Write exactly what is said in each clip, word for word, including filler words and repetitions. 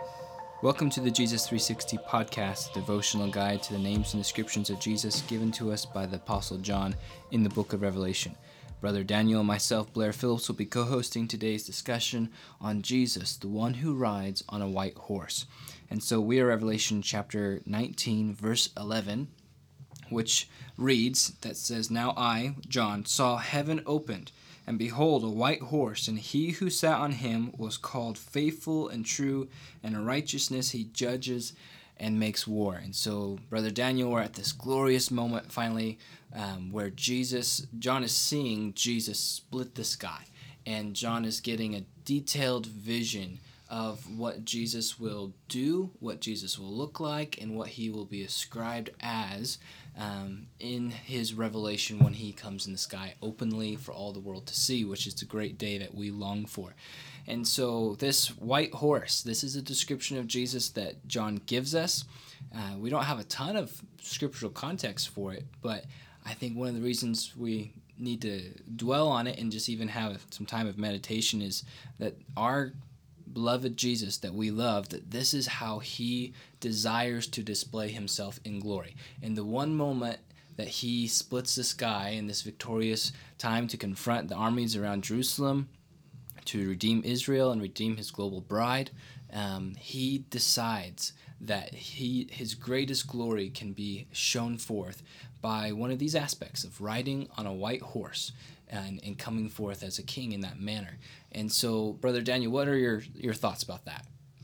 Welcome to the Jesus three sixty podcast, a devotional guide to the names and descriptions of Jesus given to us by the Apostle John in the book of Revelation. Brother Daniel and myself, Blair Phillips, will be co-hosting today's discussion on Jesus, the one who rides on a white horse. And so we are Revelation chapter nineteen, verse eleven, which reads, that says, "Now I, John, saw heaven opened, and behold, a white horse, and he who sat on him was called Faithful and True, and in righteousness he judges and makes war." And so, Brother Daniel, we're at this glorious moment finally um, where Jesus, John is seeing Jesus split the sky, and John is getting a detailed vision of what Jesus will do, what Jesus will look like, and what he will be ascribed as um, in his revelation when he comes in the sky openly for all the world to see, which is the great day that we long for. And so this white horse, this is a description of Jesus that John gives us. Uh, we don't have a ton of scriptural context for it, but I think one of the reasons we need to dwell on it and just even have some time of meditation is that our beloved Jesus that we love, that this is how he desires to display himself in glory. In the one moment that he splits the sky in this victorious time to confront the armies around Jerusalem, to redeem Israel and redeem his global bride, um, he decides that he his greatest glory can be shown forth by one of these aspects of riding on a white horse and, and coming forth as a king in that manner. And so, Brother Daniel, what are your, your thoughts about that?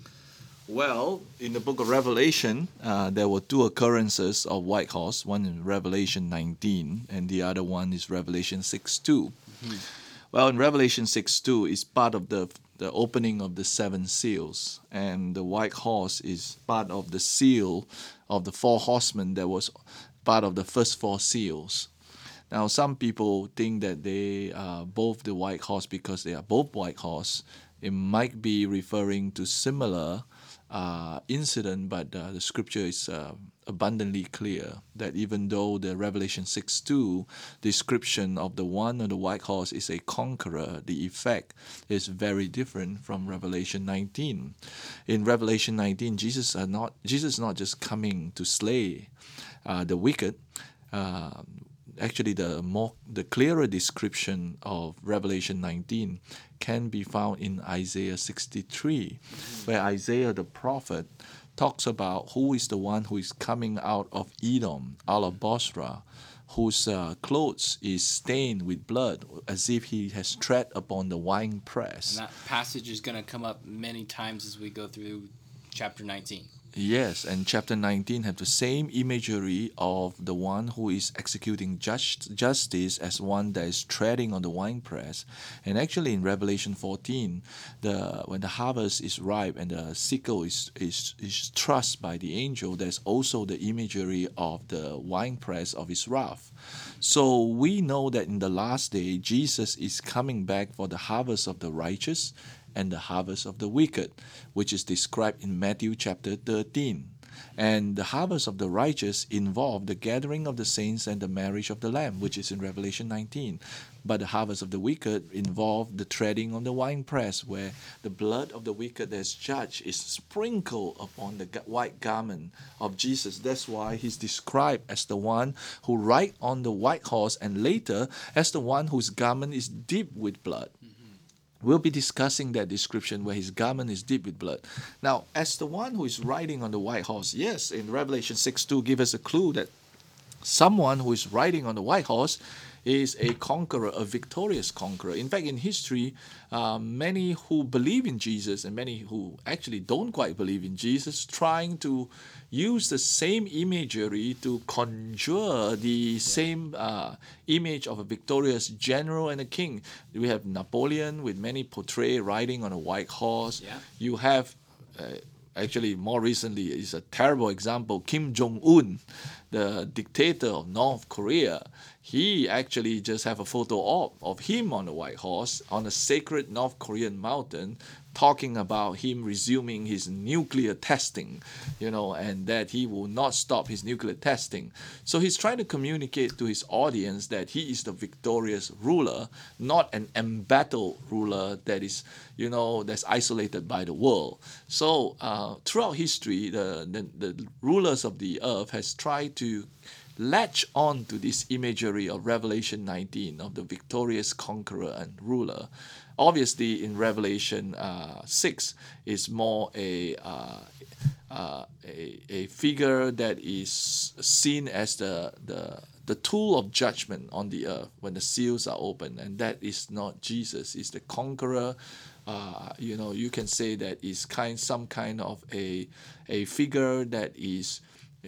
Well, in the book of Revelation, uh, there were two occurrences of white horse, one in Revelation nineteen, and the other one is Revelation six two. Mm-hmm. Well, in Revelation six two, it's part of the the opening of the seven seals, and the white horse is part of the seal of the four horsemen that was part of the first four seals. Now, some people think that they are both the white horse because they are both white horse. It might be referring to similar uh, incident, but uh, the scripture is uh, abundantly clear that even though the Revelation six two description of the one on the white horse is a conqueror, the effect is very different from Revelation nineteen. In Revelation nineteen, Jesus are not Jesus is not just coming to slay uh, the wicked. Uh, Actually, the more the clearer description of Revelation nineteen can be found in Isaiah sixty-three, where Isaiah the prophet talks about who is the one who is coming out of Edom, out of Bosra, whose uh, clothes is stained with blood, as if he has tread upon the wine press. And that passage is going to come up many times as we go through chapter nineteen. Yes, and chapter nineteen have the same imagery of the one who is executing just, justice as one that is treading on the winepress. And actually in Revelation fourteen, the when the harvest is ripe and the sickle is, is, is thrust by the angel, there's also the imagery of the winepress of his wrath. So we know that in the last day, Jesus is coming back for the harvest of the righteous and the harvest of the wicked, which is described in Matthew chapter thirteen. And the harvest of the righteous involve the gathering of the saints and the marriage of the Lamb, which is in Revelation nineteen. But the harvest of the wicked involve the treading on the winepress, where the blood of the wicked as judged is sprinkled upon the white garment of Jesus. That's why he's described as the one who ride on the white horse, and later as the one whose garment is dipped with blood. We'll be discussing that description where his garment is dipped with blood. Now, as the one who is riding on the white horse, yes, in Revelation six two give us a clue that someone who is riding on the white horse is a conqueror, a victorious conqueror. In fact, in history, uh, many who believe in Jesus and many who actually don't quite believe in Jesus trying to use the same imagery to conjure the yeah. same uh, image of a victorious general and a king. We have Napoleon with many portray riding on a white horse. Yeah. You have... Uh, Actually, more recently, is a terrible example, Kim Jong-un, the dictator of North Korea, he actually just have a photo op of him on the white horse on a sacred North Korean mountain, talking about him resuming his nuclear testing, you know, and that he will not stop his nuclear testing. So he's trying to communicate to his audience that he is the victorious ruler, not an embattled ruler that is, you know, that's isolated by the world. So uh, throughout history, the, the, the rulers of the earth has tried to latch on to this imagery of Revelation nineteen, of the victorious conqueror and ruler. Obviously, in Revelation uh, six, is more a, uh, uh, a a figure that is seen as the, the the tool of judgment on the earth when the seals are open, and that is not Jesus. It's the conqueror. Uh, you know, you can say that is kind some kind of a a figure that is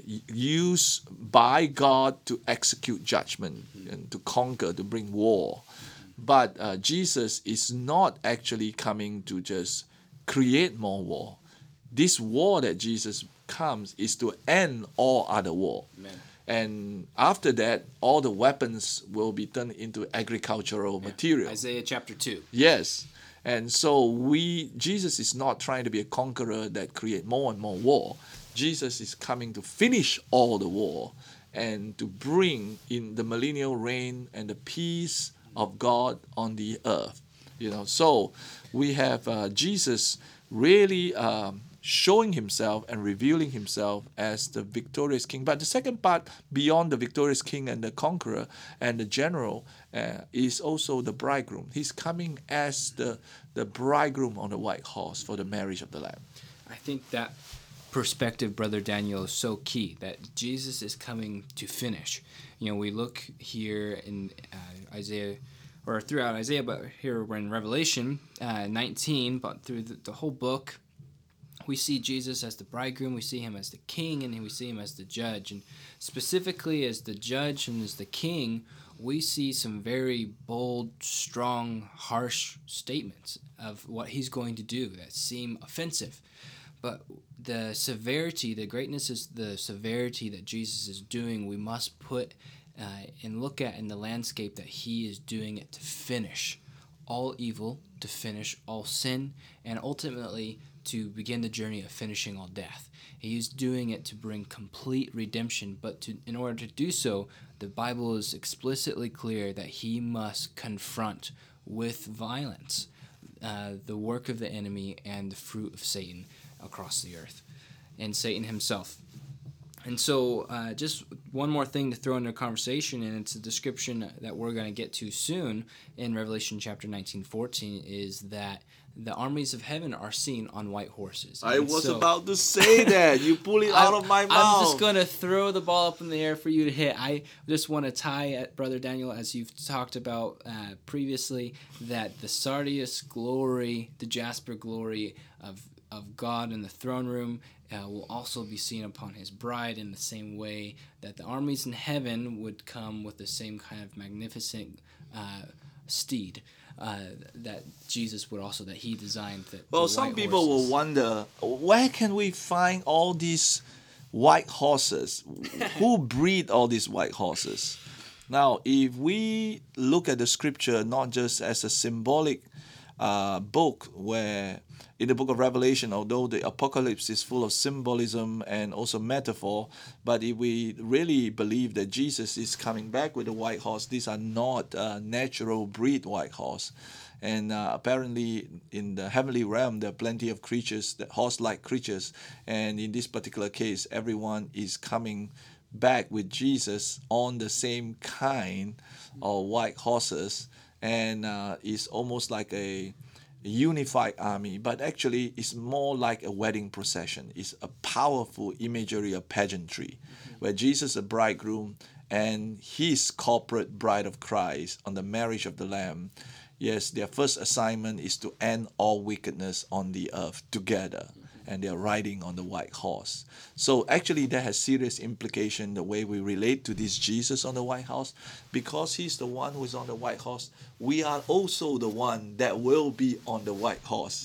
used by God to execute judgment and to conquer, to bring war. But uh, Jesus is not actually coming to just create more war. This war that Jesus comes is to end all other war. Amen. And after that, all the weapons will be turned into agricultural yeah. material. Isaiah chapter two. Yes. And so we, Jesus is not trying to be a conqueror that create more and more war. Jesus is coming to finish all the war and to bring in the millennial reign and the peace of God on the earth. You know, so we have uh, Jesus really um, showing himself and revealing himself as the victorious king. But the second part, beyond the victorious king and the conqueror and the general, uh, is also the bridegroom. He's coming as the, the bridegroom on the white horse for the marriage of the Lamb. I think that perspective, Brother Daniel, is so key, that Jesus is coming to finish. You know, we look here in uh, Isaiah, or throughout Isaiah, but here we're in Revelation uh, nineteen, but through the, the whole book, we see Jesus as the bridegroom, we see him as the king, and we see him as the judge. And specifically as the judge and as the king, we see some very bold, strong, harsh statements of what he's going to do that seem offensive. But the severity, the greatness is the severity that Jesus is doing, we must put uh, and look at in the landscape that he is doing it to finish all evil, to finish all sin, and ultimately to begin the journey of finishing all death. He is doing it to bring complete redemption, but to, in order to do so, the Bible is explicitly clear that he must confront with violence uh, the work of the enemy and the fruit of Satan across the earth, and Satan himself. And so uh, just one more thing to throw into conversation, and it's a description that we're going to get to soon in Revelation chapter nineteen fourteen, is that the armies of heaven are seen on white horses. I and was so, about to say that. You pull it out of my mouth. I'm just going to throw the ball up in the air for you to hit. I just want to tie at Brother Daniel, as you've talked about uh, previously, that the sardius glory, the jasper glory of of God in the throne room uh, will also be seen upon his bride, in the same way that the armies in heaven would come with the same kind of magnificent uh, steed uh, that Jesus would also, that he designed. That well, some people horses. will wonder, where can we find all these white horses? Who breed all these white horses? Now, if we look at the scripture not just as a symbolic uh, book where in the book of Revelation, although the apocalypse is full of symbolism and also metaphor, but if we really believe that Jesus is coming back with a white horse, these are not uh, natural breed white horse. And uh, apparently in the heavenly realm, there are plenty of creatures, that horse-like creatures. And in this particular case, everyone is coming back with Jesus on the same kind of white horses. And uh, it's almost like a unified army, but actually it's more like a wedding procession. It's a powerful imagery of pageantry, mm-hmm. where Jesus is a bridegroom and his corporate bride of Christ on the marriage of the Lamb. Yes, their first assignment is to end all wickedness on the earth together, and they're riding on the white horse. So actually that has serious implication the way we relate to this Jesus on the white horse. Because he's the one who is on the white horse, we are also the one that will be on the white horse.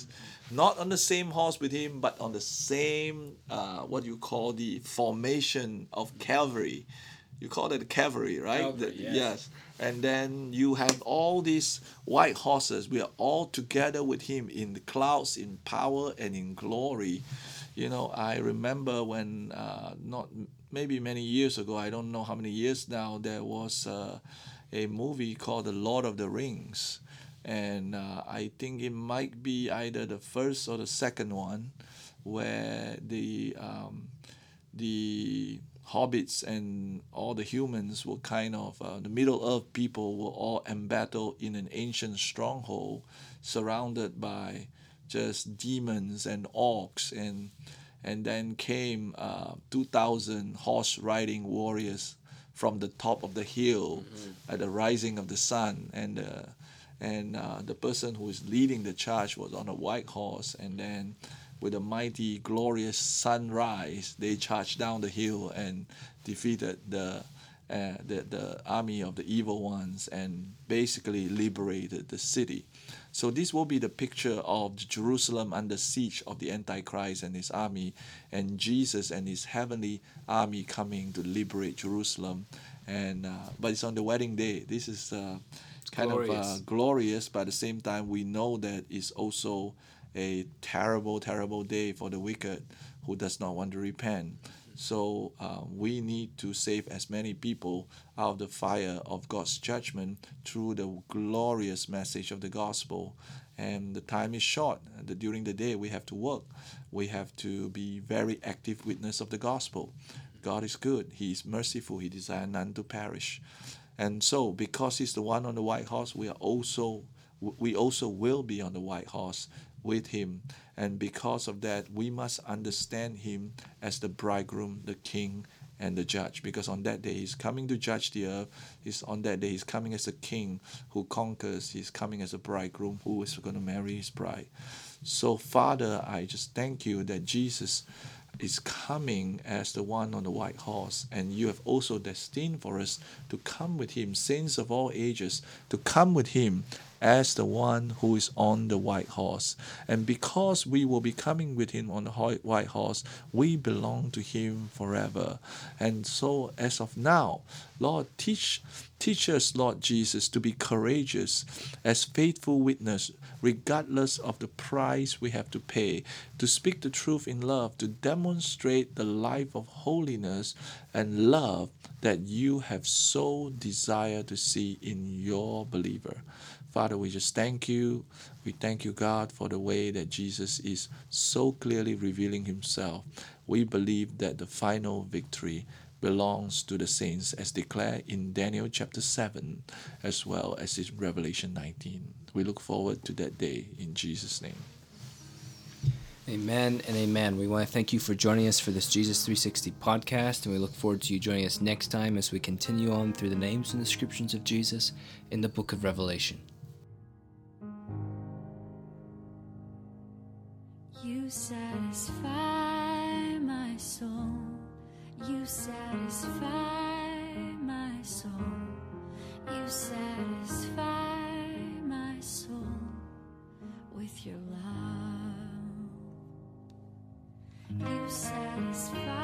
not on the same horse with him, but on the same, uh, what you call the formation of cavalry. You call it cavalry, right? Cavalry, The- yes. yes. And then you have all these white horses. We are all together with him in the clouds, in power and in glory. You know, I remember when, uh, not maybe many years ago, I don't know how many years now, there was uh, a movie called The Lord of the Rings. And uh, I think it might be either the first or the second one, where the um, the hobbits and all the humans were kind of uh, the Middle Earth people were all embattled in an ancient stronghold, surrounded by just demons and orcs, and and then came uh, two thousand horse riding warriors from the top of the hill at the rising of the sun, and uh, and uh, the person who is leading the charge was on a white horse, and then with a mighty glorious sunrise they charged down the hill and defeated the uh, the, the army of the evil ones and basically liberated the city. So this will be the picture of Jerusalem under siege of the Antichrist and his army, and Jesus and his heavenly army coming to liberate Jerusalem. And uh, but it's on the wedding day. This is uh, kind of uh, glorious. glorious, but at the same time we know that it's also a terrible, terrible day for the wicked who does not want to repent. So uh, we need to save as many people out of the fire of God's judgment through the glorious message of the gospel. And the time is short. The, during the day we have to work. We have to be very active witness of the gospel. God is good. He is merciful. He desires none to perish. And so because he's the one on the white horse, we are also we also will be on the white horse with him. And because of that, we must understand him as the bridegroom, the king, and the judge. Because on that day, he's coming to judge the earth. He's on that day, he's coming as a king who conquers. He's coming as a bridegroom who is going to marry his bride. So, Father, I just thank you that Jesus is coming as the one on the white horse, and you have also destined for us to come with him, saints of all ages, to come with him as the one who is on the white horse. And because we will be coming with him on the white horse, we belong to him forever. And so as of now, Lord, teach teach us, Lord Jesus, to be courageous as faithful witness, regardless of the price we have to pay, to speak the truth in love, to demonstrate the life of holiness and love that you have so desired to see in your believer. Father, we just thank you. We thank you, God, for the way that Jesus is so clearly revealing himself. We believe that the final victory belongs to the saints, as declared in Daniel chapter seven, as well as in Revelation nineteen. We look forward to that day in Jesus' name. Amen and amen. We want to thank you for joining us for this Jesus three sixty podcast, and we look forward to you joining us next time as we continue on through the names and descriptions of Jesus in the book of Revelation. You satisfy my soul. You satisfy my soul. You satisfy my soul with your love. You satisfy